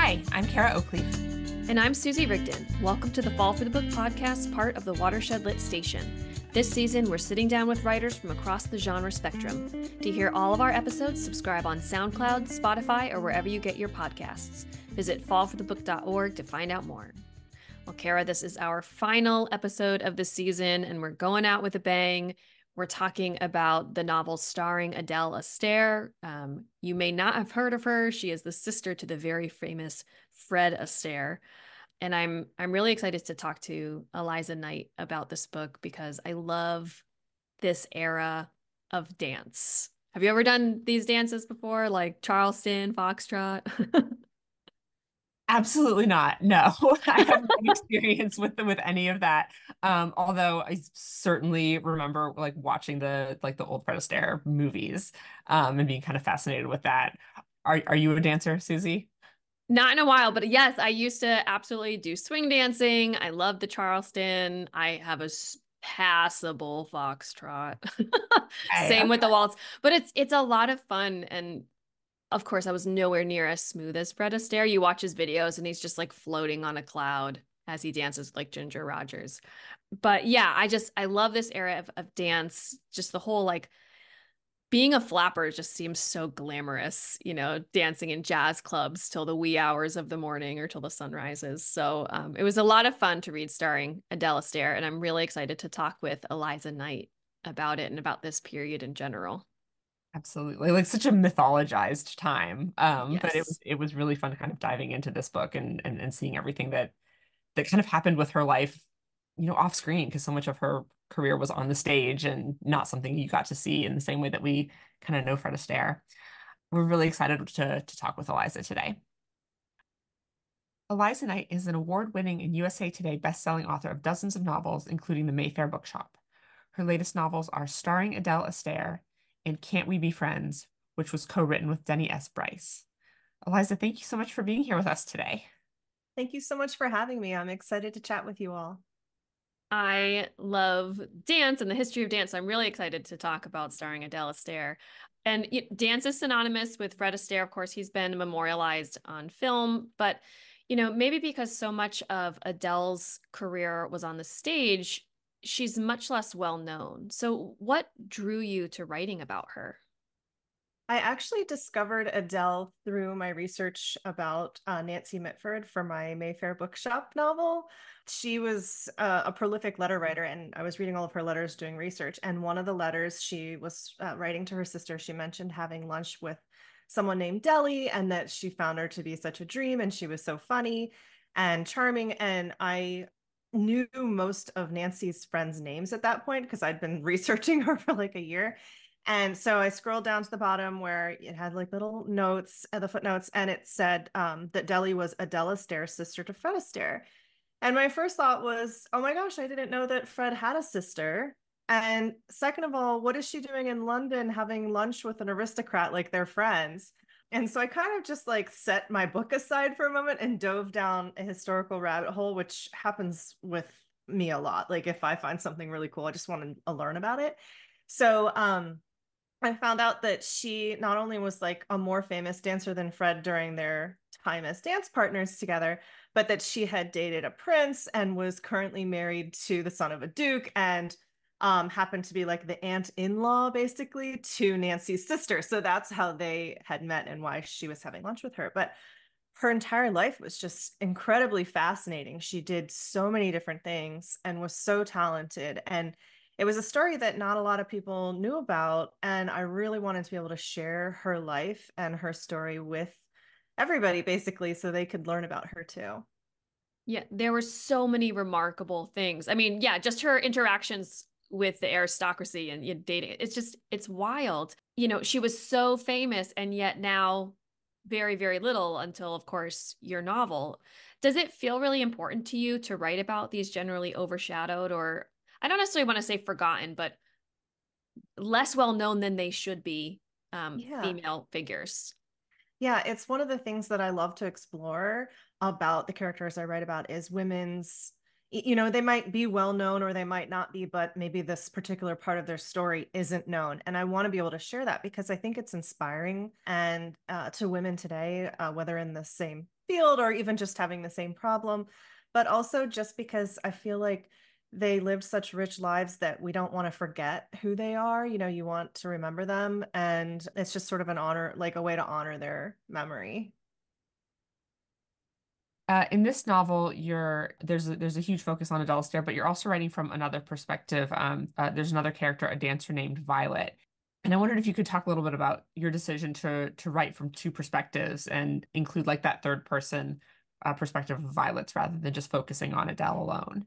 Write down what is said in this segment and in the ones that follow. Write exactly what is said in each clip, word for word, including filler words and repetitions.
Hi, I'm Kara Oakleaf. And I'm Susie Rigdon. Welcome to the Fall for the Book podcast, part of the Watershed Lit Station. This season, we're sitting down with writers from across the genre spectrum. To hear all of our episodes, subscribe on SoundCloud, Spotify, or wherever you get your podcasts. Visit fall for the book dot org to find out more. Well, Kara, this is our final episode of the season, and we're going out with a bang. We're talking about the novel starring Adele Astaire. Um, you may not have heard of her. She is the sister to the very famous Fred Astaire. And I'm I'm really excited to talk to Eliza Knight about this book because I love this era of dance. Have you ever done these dances before, like Charleston, Foxtrot? Absolutely not. No, I have no experience with with any of that. Um, although I certainly remember like watching the like the old Fred Astaire movies, um, and being kind of fascinated with that. Are are you a dancer, Susie? Not in a while, but yes, I used to absolutely do swing dancing. I love the Charleston. I have a s- passable foxtrot. Hey, Same okay. with the waltz, but it's it's a lot of fun. And of course, I was nowhere near as smooth as Fred Astaire. You watch his videos, and he's just like floating on a cloud as he dances like Ginger Rogers. But yeah, I just I love this era of, of dance. Just the whole like being a flapper just seems so glamorous, you know, dancing in jazz clubs till the wee hours of the morning or till the sun rises. So um, it was a lot of fun to read starring Adele Astaire, and I'm really excited to talk with Eliza Knight about it and about this period in general. Absolutely. Like such a mythologized time. Um, but it was Yes. it was really fun kind of diving into this book and and, and seeing everything that that kind of happened with her life, you know, off screen, because so much of her career was on the stage and not something you got to see in the same way that we kind of know Fred Astaire. We're really excited to, to talk with Eliza today. Eliza Knight is an award-winning and U S A Today best-selling author of dozens of novels, including The Mayfair Bookshop. Her latest novels are Starring Adele Astaire and Can't We Be Friends, which was co-written with Denny S. Bryce. Eliza, thank you so much for being here with us today. Thank you so much for having me. I'm excited to chat with you all. I love dance and the history of dance. I'm really excited to talk about starring Adele Astaire. And it, dance is synonymous with Fred Astaire. Of course, he's been memorialized on film, but you know, maybe because so much of Adele's career was on the stage, she's much less well known. So, what drew you to writing about her? I actually discovered Adele through my research about uh, Nancy Mitford for my Mayfair Bookshop novel. She was uh, a prolific letter writer, and I was reading all of her letters doing research. And one of the letters she was uh, writing to her sister, she mentioned having lunch with someone named Deli, and that she found her to be such a dream, and she was so funny and charming. And I knew most of Nancy's friends' names at that point because I'd been researching her for like a year. And so I scrolled down to the bottom where it had like little notes at the footnotes, and it said um, that Deli was Adele Astaire's sister to Fred Astaire. And my first thought was, oh my gosh, I didn't know that Fred had a sister. And second of all, what is she doing in London having lunch with an aristocrat like they're friends? And so I kind of just like set my book aside for a moment and dove down a historical rabbit hole, which happens with me a lot. Like if I find something really cool, I just want to learn about it. So um I found out that she not only was like a more famous dancer than Fred during their time as dance partners together, but that she had dated a prince and was currently married to the son of a duke and um, happened to be like the aunt-in-law basically to Nancy's sister. So that's how they had met and why she was having lunch with her. But her entire life was just incredibly fascinating. She did so many different things and was so talented. And it was a story that not a lot of people knew about. And I really wanted to be able to share her life and her story with everybody, basically, so they could learn about her too. Yeah, there were so many remarkable things. I mean, yeah, just her interactions with the aristocracy and you know, dating. It's just, it's wild. You know, she was so famous and yet now very, very little until, of course, your novel. Does it feel really important to you to write about these generally overshadowed or I don't necessarily want to say forgotten, but less well known than they should be um, Yeah. female figures? Yeah, it's one of the things that I love to explore about the characters I write about is women's you know, they might be well known or they might not be, but maybe this particular part of their story isn't known. And I want to be able to share that because I think it's inspiring and uh, to women today, uh, whether in the same field or even just having the same problem, but also just because I feel like they lived such rich lives that we don't want to forget who they are. You know, you want to remember them. And it's just sort of an honor, like a way to honor their memory. Uh, in this novel, you're there's a, there's a huge focus on Adele Astaire, but you're also writing from another perspective. Um, uh, there's another character, a dancer named Violet, and I wondered if you could talk a little bit about your decision to to write from two perspectives and include like that third person uh, perspective of Violet's rather than just focusing on Adele alone.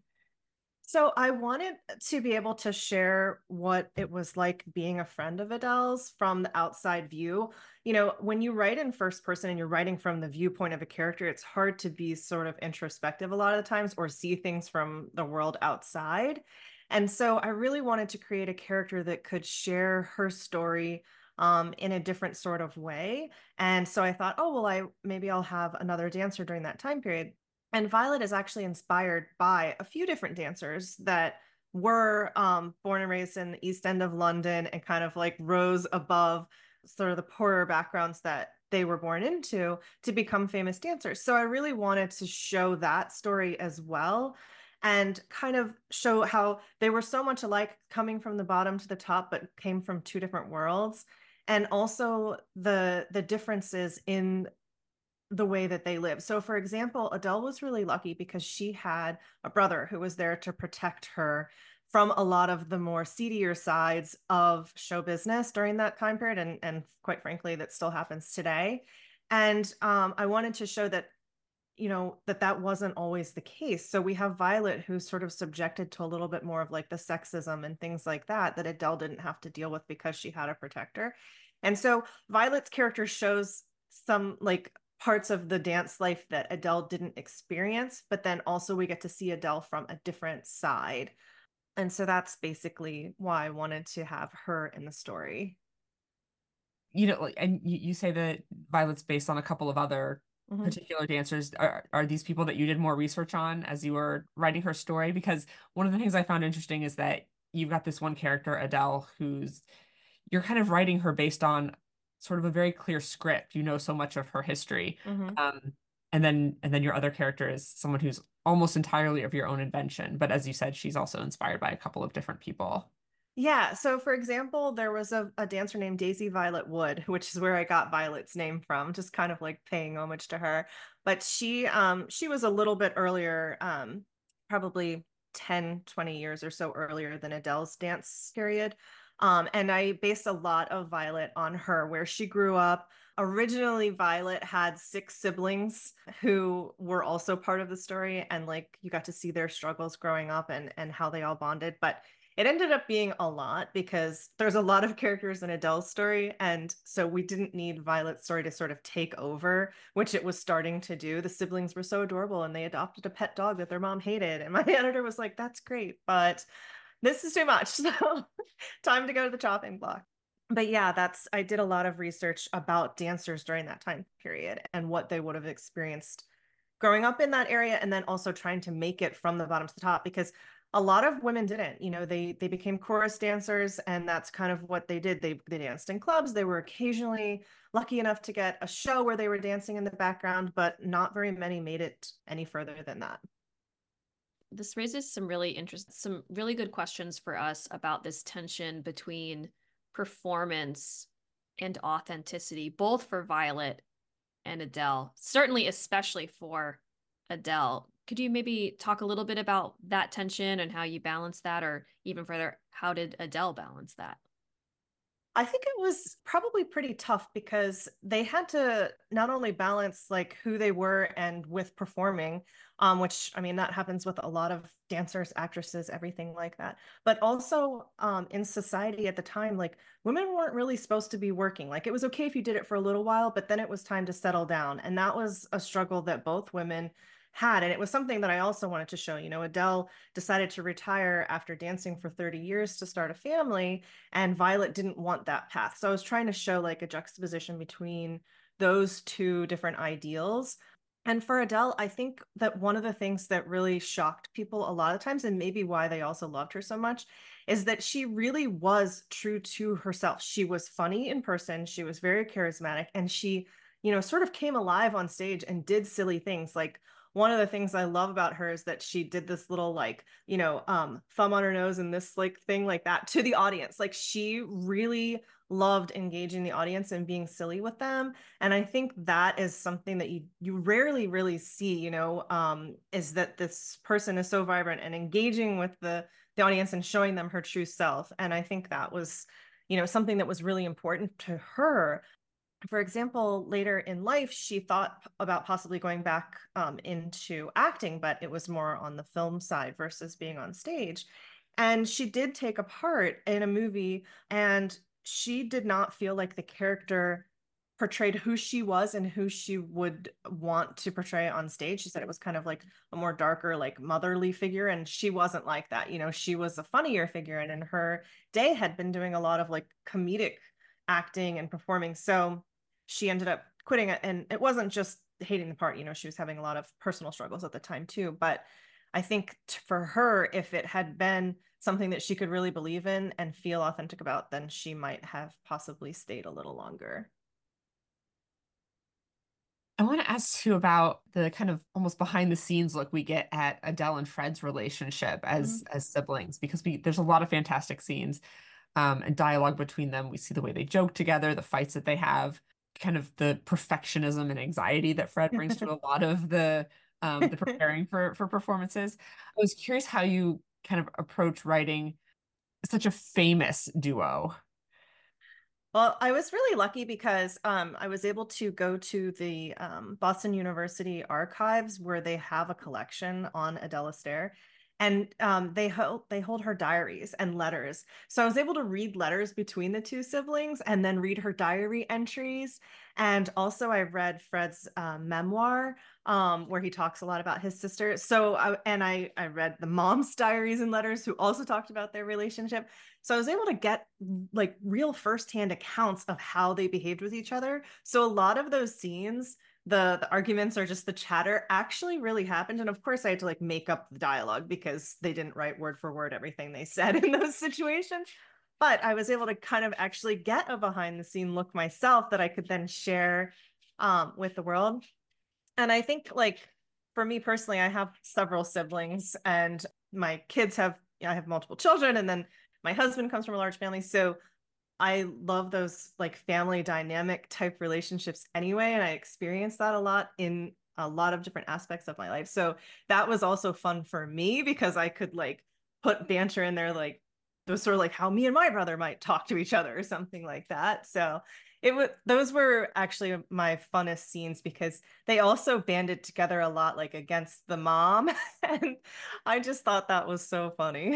So I wanted to be able to share what it was like being a friend of Adele's from the outside view. You know, when you write in first person and you're writing from the viewpoint of a character, it's hard to be sort of introspective a lot of the times or see things from the world outside. And so I really wanted to create a character that could share her story um, in a different sort of way. And so I thought, oh, well, I maybe I'll have another dancer during that time period. And Violet is actually inspired by a few different dancers that were um, born and raised in the East End of London and kind of like rose above sort of the poorer backgrounds that they were born into to become famous dancers. So I really wanted to show that story as well and kind of show how they were so much alike coming from the bottom to the top, but came from two different worlds. And also the the differences in the way that they live. So, for example, Adele was really lucky because she had a brother who was there to protect her from a lot of the more seedier sides of show business during that time period. And, and quite frankly, that still happens today. And um, I wanted to show that, you know, that that wasn't always the case. So we have Violet, who's sort of subjected to a little bit more of like the sexism and things like that, that Adele didn't have to deal with because she had a protector. And so Violet's character shows some like parts of the dance life that Adele didn't experience, but then also we get to see Adele from a different side. And so that's basically why I wanted to have her in the story. You know, like, and you, you say that Violet's based on a couple of other Mm-hmm. particular dancers. Are are these people that you did more research on as you were writing her story? Because one of the things I found interesting is that you've got this one character, Adele, who's you're kind of writing her based on sort of a very clear script. You know so much of her history. Mm-hmm. Um, and then and then your other character is someone who's almost entirely of your own invention. But as you said, she's also inspired by a couple of different people. Yeah. So, for example, there was a, a dancer named Daisy Violet Wood, which is where I got Violet's name from, just kind of like paying homage to her. But she um she was a little bit earlier, um, probably ten, twenty years or so earlier than Adele's dance period. Um, and I based a lot of Violet on her, where she grew up. Originally, Violet had six siblings who were also part of the story, and like you got to see their struggles growing up and and how they all bonded. But it ended up being a lot because there's a lot of characters in Adele's story. And so we didn't need Violet's story to sort of take over, which it was starting to do. The siblings were so adorable and they adopted a pet dog that their mom hated. And my editor was like, that's great, but this is too much. So time to go to the chopping block. But yeah, that's, I did a lot of research about dancers during that time period and what they would have experienced growing up in that area and then also trying to make it from the bottom to the top because a lot of women didn't, you know, they they became chorus dancers and that's kind of what they did. They they danced in clubs. They were occasionally lucky enough to get a show where they were dancing in the background, but not very many made it any further than that. This raises some really interesting, some really good questions for us about this tension between performance and authenticity, both for Violet and Adele, certainly especially for Adele. Could you maybe talk a little bit about that tension and how you balance that, or even further, how did Adele balance that? I think it was probably pretty tough because they had to not only balance like who they were and with performing, um, which I mean, that happens with a lot of dancers, actresses, everything like that. But also um, in society at the time, like women weren't really supposed to be working. Like it was okay if you did it for a little while, but then it was time to settle down. And that was a struggle that both women had. And it was something that I also wanted to show. You know, Adele decided to retire after dancing for thirty years to start a family, and Violet didn't want that path. So I was trying to show like a juxtaposition between those two different ideals. And for Adele, I think that one of the things that really shocked people a lot of times, and maybe why they also loved her so much, is that she really was true to herself. She was funny in person, she was very charismatic, and she, you know, sort of came alive on stage and did silly things. Like, one of the things I love about her is that she did this little, like, you know, um, thumb on her nose and this like thing like that to the audience. Like, she really loved engaging the audience and being silly with them. And I think that is something that you you rarely really see, you know, um, is that this person is so vibrant and engaging with the the audience and showing them her true self. And I think that was, you know, something that was really important to her. For example, later in life, she thought about possibly going back um, into acting, but it was more on the film side versus being on stage. And she did take a part in a movie, and she did not feel like the character portrayed who she was and who she would want to portray on stage. She said it was kind of like a more darker, like motherly figure, and she wasn't like that. You know, she was a funnier figure, and in her day had been doing a lot of like comedic acting and performing. So she ended up quitting it, and it wasn't just hating the part. You know, she was having a lot of personal struggles at the time too. But I think t- for her, if it had been something that she could really believe in and feel authentic about, then she might have possibly stayed a little longer. I want to ask you about the kind of almost behind the scenes look we get at Adele and Fred's relationship as Mhm. as siblings, because we there's a lot of fantastic scenes um, and dialogue between them. We see the way they joke together, the fights that they have, kind of the perfectionism and anxiety that Fred brings to a lot of the um, the preparing for for performances. I was curious how you kind of approach writing such a famous duo. Well, I was really lucky because um, I was able to go to the um, Boston University archives where they have a collection on Adele Astaire, and um, they hold they hold her diaries and letters. So I was able to read letters between the two siblings and then read her diary entries. And also, I read Fred's uh, memoir um, where he talks a lot about his sister. So I, and I I read the mom's diaries and letters who also talked about their relationship. So I was able to get like real firsthand accounts of how they behaved with each other. So a lot of those scenes, the the arguments or just the chatter actually really happened. And of course I had to like make up the dialogue because they didn't write word for word everything they said in those situations. But I was able to kind of actually get a behind the scene look myself that I could then share um, with the world. And I think like for me personally, I have several siblings, and my kids have, you know, I have multiple children, and then my husband comes from a large family. So I love those like family dynamic type relationships anyway. And I experienced that a lot in a lot of different aspects of my life. So that was also fun for me because I could like put banter in there, like those sort of like how me and my brother might talk to each other or something like that. So it was, those were actually my funnest scenes because they also banded together a lot like against the mom. And I just thought that was so funny.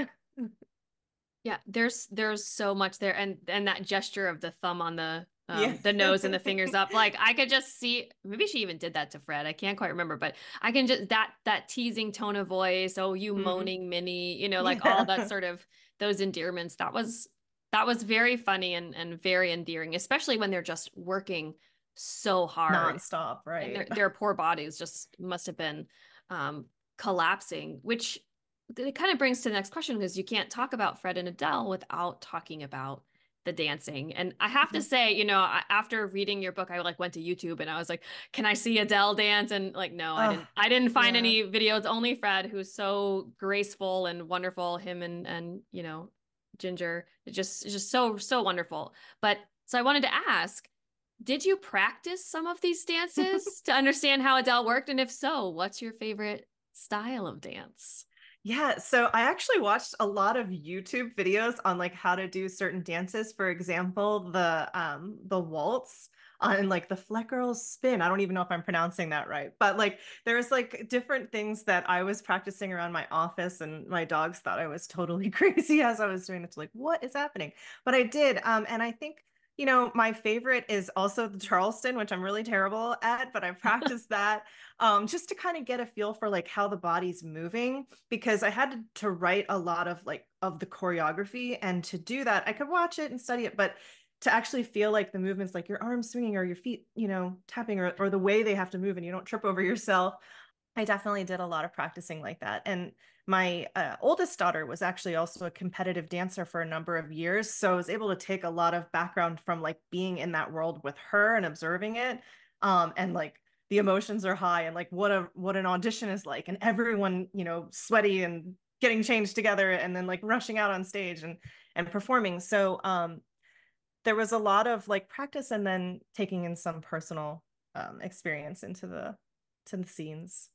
Yeah, there's there's so much there, and and that gesture of the thumb on the Yeah. um the nose and the fingers up, like I could just see, maybe she even did that to Fred. I can't quite remember, but I can just that that teasing tone of voice, oh you Mhm. moaning Minnie, you know, like all that Yeah. sort of those endearments. That was that was very funny and and very endearing, especially when they're just working so hard Nonstop, and their right? their poor bodies just must have been um collapsing, which it kind of brings to the next question, because you can't talk about Fred and Adele without talking about the dancing. And I have to Mhm. say, you know, after reading your book, I like went to YouTube and I was like, can I see Adele dance? And like, no, I Oh, didn't, I didn't find yeah. any videos, only Fred, who's so graceful and wonderful. Him and, and, you know, Ginger, it just, it's just so, so wonderful. But so I wanted to ask, did you practice some of these dances to understand how Adele worked? And if so, what's your favorite style of dance? Yeah, so I actually watched a lot of YouTube videos on like how to do certain dances. For example, the um the waltz on like the Fleck spin. I don't even know if I'm pronouncing that right, but like there's like different things that I was practicing around my office, and my dogs thought I was totally crazy as I was doing it. Like, what is happening? But I did. Um, and I think, you know, my favorite is also the Charleston, which I'm really terrible at, but I practiced that um, just to kind of get a feel for like how the body's moving, because I had to, to write a lot of like of the choreography. And to do that, I could watch it and study it, but to actually feel like the movements, like your arms swinging or your feet, you know, tapping, or, or the way they have to move and you don't trip over yourself. I definitely did a lot of practicing like that. And my uh, oldest daughter was actually also a competitive dancer for a number of years. So I was able to take a lot of background from like being in that world with her and observing it. Um, and like the emotions are high, and like what a what an audition is like, and everyone, you know, sweaty and getting changed together and then like rushing out on stage and and performing. So um there was a lot of like practice and then taking in some personal um experience into the to the scenes.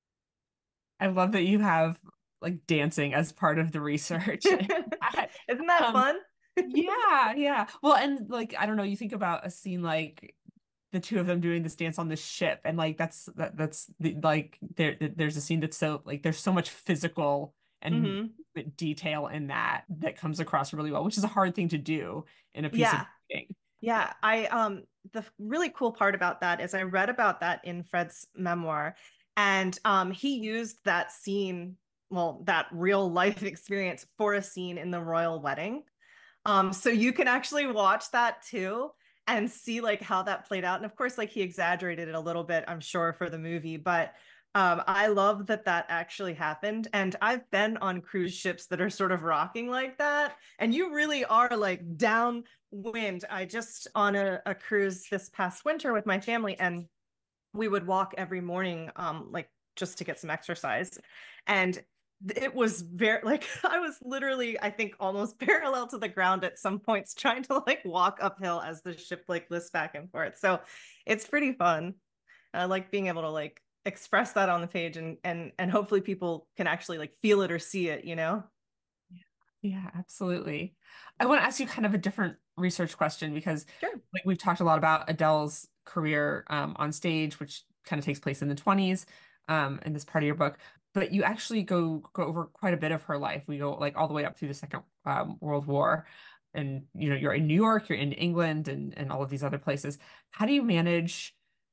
I love that you have like dancing as part of the research. I- Isn't that um, fun? yeah, yeah. Well, and like I don't know, you think about a scene like the two of them doing this dance on the ship, and like that's that that's the, like there there's a scene that's so like there's so much physical and Hmm. detail in that that comes across really well, which is a hard thing to do in a piece of Yeah. writing. Yeah. I um the really cool part about that is I read about that in Fred's memoir, and um he used that scene, well, that real life experience for a scene in the royal wedding. Um, so you can actually watch that too and see like how that played out. And of course, like he exaggerated it a little bit, I'm sure, for the movie, but um, I love that that actually happened. And I've been on cruise ships that are sort of rocking like that, and you really are like downwind. I just on a, a cruise this past winter with my family, and we would walk every morning, um, like just to get some exercise. And it was very like I was literally, I think, almost parallel to the ground at some points, trying to like walk uphill as the ship like lifts back and forth. So it's pretty fun. I like being able to like express that on the page, and and and hopefully people can actually like feel it or see it, you know? Yeah, absolutely. I want to ask you kind of a different research question because Sure. like we've talked a lot about Adele's career um, on stage, which kind of takes place in the twenties um, in this part of your book. But you actually go go over quite a bit of her life. We go like all the way up through the Second um, World War, and you know you're in New York, you're in England, and and all of these other places. How do you manage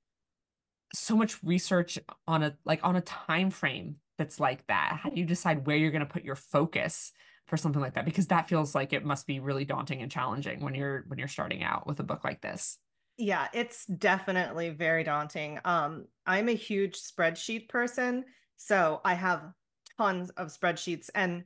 so much research on a like on a time frame that's like that? How do you decide where you're going to put your focus for something like that? Because that feels like it must be really daunting and challenging when you're when you're starting out with a book like this. Yeah, it's definitely very daunting. Um, I'm a huge spreadsheet person, so I have tons of spreadsheets, and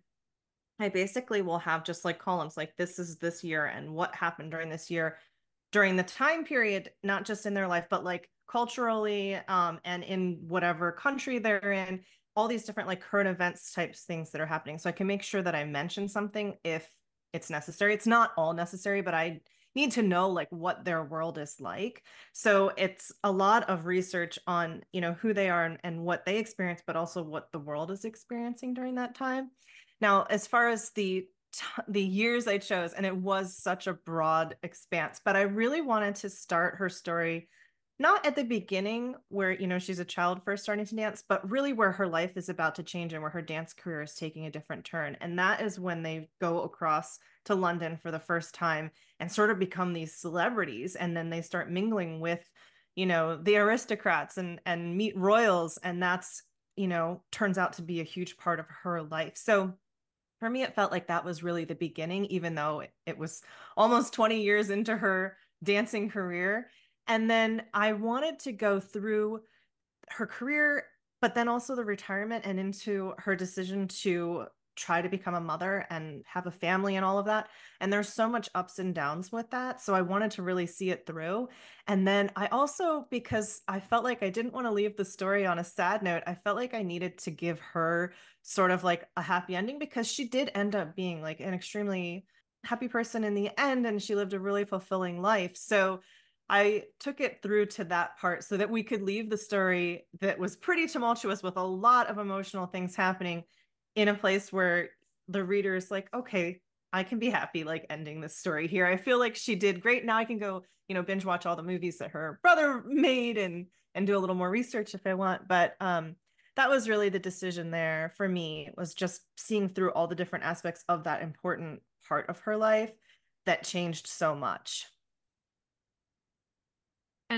I basically will have just like columns like this is this year and what happened during this year, during the time period, not just in their life, but like culturally, um, and in whatever country they're in, all these different like current events types things that are happening. So I can make sure that I mention something if it's necessary. It's not all necessary, but I need to know like what their world is like. So it's a lot of research on, you know, who they are and, and what they experience, but also what the world is experiencing during that time. Now, as far as the the years I chose, and it was such a broad expanse, but I really wanted to start her story not at the beginning where, you know, she's a child first starting to dance, but really where her life is about to change and where her dance career is taking a different turn. And that is when they go across to London for the first time and sort of become these celebrities. And then they start mingling with, you know, the aristocrats and and meet royals. And that's, you know, turns out to be a huge part of her life. So for me, it felt like that was really the beginning, even though it was almost twenty years into her dancing career. And then I wanted to go through her career, but then also the retirement and into her decision to try to become a mother and have a family and all of that. And there's so much ups and downs with that. So I wanted to really see it through. And then I also, because I felt like I didn't want to leave the story on a sad note, I felt like I needed to give her sort of like a happy ending, because she did end up being like an extremely happy person in the end, and she lived a really fulfilling life. So I took it through to that part so that we could leave the story that was pretty tumultuous with a lot of emotional things happening in a place where the reader is like, okay, I can be happy like ending this story here. I feel like she did great. Now I can go, you know, binge watch all the movies that her brother made and and do a little more research if I want. But um that was really the decision there for me, was just seeing through all the different aspects of that important part of her life that changed so much. And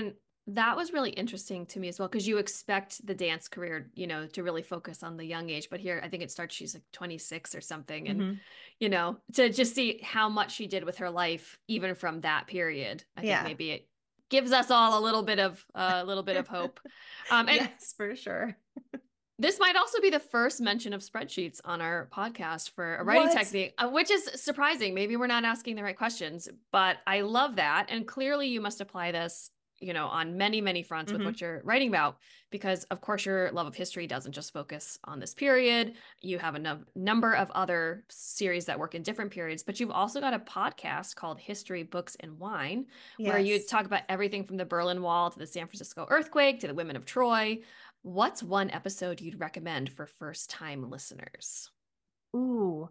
That was really interesting to me as well, because you expect the dance career, you know, to really focus on the young age. But here, I think it starts, she's like twenty-six or something. And, Mm-hmm. you know, to just see how much she did with her life, even from that period, I think Yeah. maybe it gives us all a little bit of a uh, little bit of hope. Um, and Yes, for sure. this might also be the first mention of spreadsheets on our podcast for a writing What? technique, uh, which is surprising. Maybe we're not asking the right questions, but I love that. And clearly you must apply this, you know, on many, many fronts with Mm-hmm. what you're writing about, because of course your love of history doesn't just focus on this period. You have a num- number of other series that work in different periods, but you've also got a podcast called History, Books, and Wine, where you Yes. talk about everything from the Berlin Wall to the San Francisco earthquake to the women of Troy. What's one episode you'd recommend for first-time listeners? Ooh.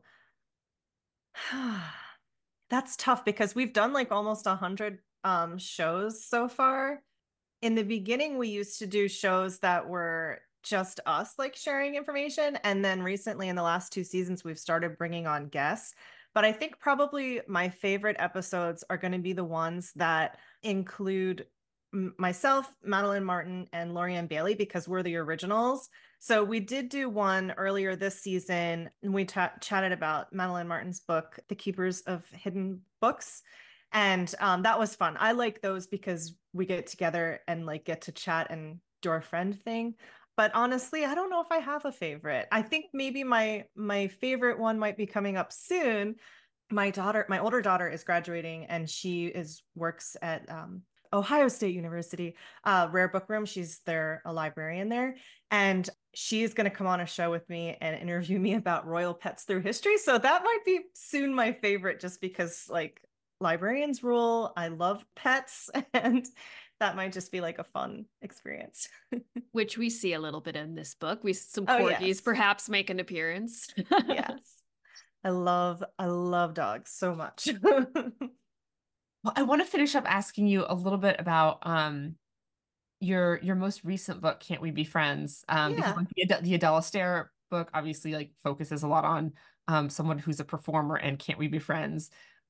That's tough because we've done like almost a hundred um shows so far. In the beginning, we used to do shows that were just us like sharing information. And then recently in the last two seasons, we've started bringing on guests. But I think probably my favorite episodes are going to be the ones that include myself, Madeline Martin, and Lorianne Bailey, because we're the originals. So we did do one earlier this season, and we t- chatted about Madeline Martin's book, The Keepers of Hidden Books. And um, that was fun. I like those because we get together and like get to chat and do our friend thing. But honestly, I don't know if I have a favorite. I think maybe my my favorite one might be coming up soon. My daughter, my older daughter is graduating and she is works at um, Ohio State University, uh, Rare Book Room. She's there, a librarian there. And she's going to come on a show with me and interview me about royal pets through history. So that might be soon my favorite, just because like librarians rule. I love pets, and that might just be like a fun experience. Which we see a little bit in this book. We some Oh, corgis yes. perhaps make an appearance. Yes. I love, I love dogs so much. Well, I want to finish up asking you a little bit about um your your most recent book, Can't We Be Friends? Um, because Yeah. like the, Ad- the Adele Astaire book obviously like focuses a lot on um someone who's a performer, and Can't We Be Friends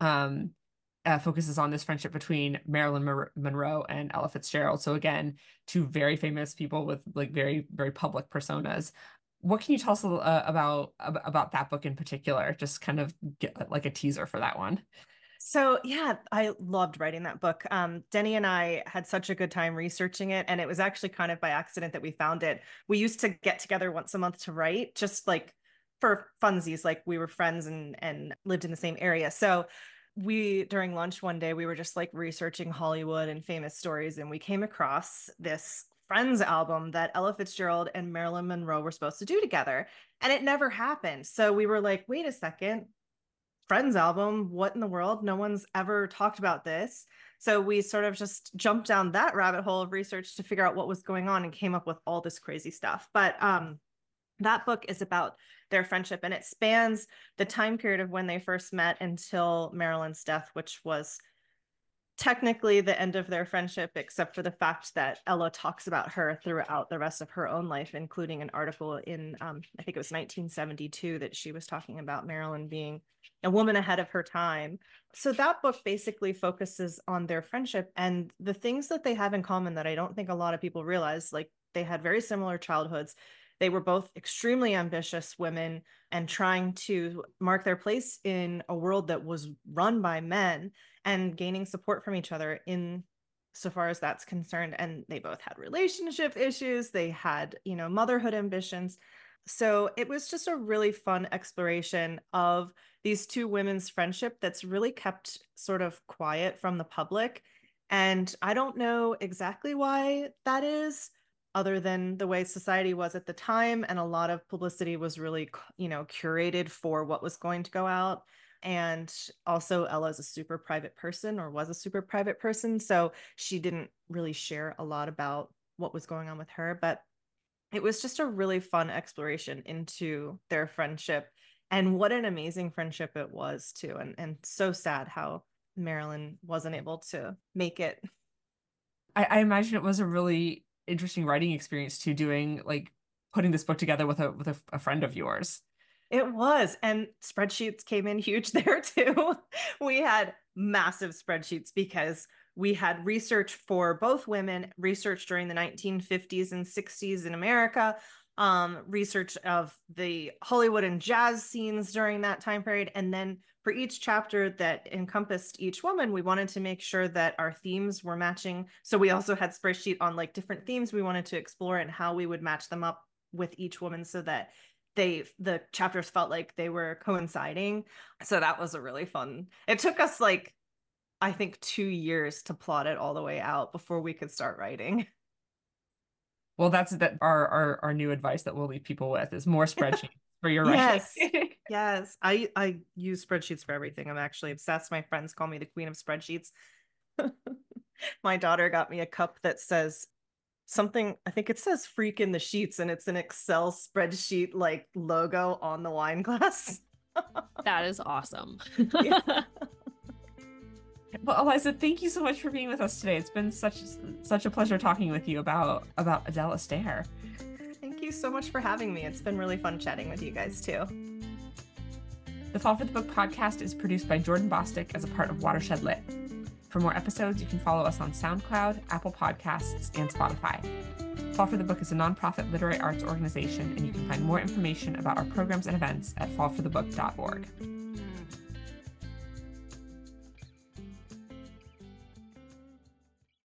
um uh, focuses on this friendship between Marilyn Mon- Monroe and Ella Fitzgerald. So again, two very famous people with like very very public personas. What can you tell us a little, uh, about ab- about that book in particular? Just kind of get like a teaser for that one. So yeah, I loved writing that book. Um, Denny and I had such a good time researching it, and it was actually kind of by accident that we found it. We used to get together once a month to write, just like for funsies, like we were friends and and lived in the same area. So we during lunch one day we were just like researching Hollywood and famous stories, and we came across this Friends album that Ella Fitzgerald and Marilyn Monroe were supposed to do together, and it never happened. So we were like, wait a second, Friends album, what in the world? No one's ever talked about this. So we sort of just jumped down that rabbit hole of research to figure out what was going on and came up with all this crazy stuff. But um that book is about their friendship, and it spans the time period of when they first met until Marilyn's death, which was technically the end of their friendship, except for the fact that Ella talks about her throughout the rest of her own life, including an article in, um, I think it was nineteen seventy-two, that she was talking about Marilyn being a woman ahead of her time. So that book basically focuses on their friendship and the things that they have in common that I don't think a lot of people realize. Like, they had very similar childhoods. They were both extremely ambitious women and trying to mark their place in a world that was run by men, and gaining support from each other in so far as that's concerned. And they both had relationship issues. They had, you know, motherhood ambitions. So it was just a really fun exploration of these two women's friendship that's really kept sort of quiet from the public. And I don't know exactly why that is, other than the way society was at the time. And a lot of publicity was really, you know, curated for what was going to go out. And also Ella's a super private person, or was a super private person. So she didn't really share a lot about what was going on with her. But it was just a really fun exploration into their friendship, and what an amazing friendship it was too. And, and so sad how Marilyn wasn't able to make it. I, I imagine it was a really interesting writing experience too, doing like putting this book together with a with a, a friend of yours. It was. And spreadsheets came in huge there too. We had massive spreadsheets because we had research for both women, research during the nineteen fifties and sixties in America, um, research of the Hollywood and jazz scenes during that time period. And then for each chapter that encompassed each woman, we wanted to make sure that our themes were matching. So we also had spreadsheet on like different themes we wanted to explore and how we would match them up with each woman so that they the chapters felt like they were coinciding. So that was a really fun. It took us like, I think, two years to plot it all the way out before we could start writing. Well, that's that our our, our new advice that we'll leave people with is more spreadsheets for your writing. Yes. Yes. I, I use spreadsheets for everything. I'm actually obsessed. My friends call me the queen of spreadsheets. My daughter got me a cup that says something, I think it says freak in the sheets, and it's an Excel spreadsheet like logo on the wine glass. That is awesome. Well, Eliza, thank you so much for being with us today. It's been such such a pleasure talking with you about about Adele Astaire. Thank you so much for having me. It's been really fun chatting with you guys too. The Fall for the Book podcast is produced by Jordan Bostic as a part of Watershed Lit. For more episodes, you can follow us on SoundCloud, Apple Podcasts, and Spotify. Fall for the Book is a nonprofit literary arts organization, and you can find more information about our programs and events at fall for the book dot org.